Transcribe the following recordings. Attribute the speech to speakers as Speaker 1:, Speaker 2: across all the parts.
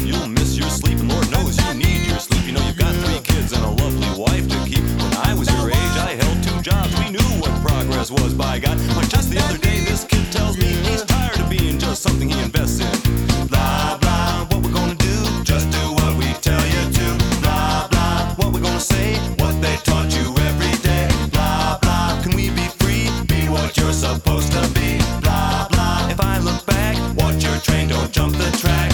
Speaker 1: You'll miss your sleep, and Lord knows you need your sleep. You know you've got 3 kids and a lovely wife to keep. When I was your age, I held 2 jobs. We knew what progress was, by God. But just the other day, this kid tells me he's tired of being just something he invests in. Blah, blah, what we're gonna do? Just do what we tell you to. Blah, blah, what we're gonna say? What they taught you every day. Blah, blah, can we be free? Be what you're supposed to be. Blah, blah, if I look back, watch your train, don't jump the track.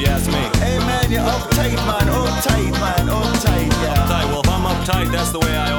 Speaker 2: That's the way I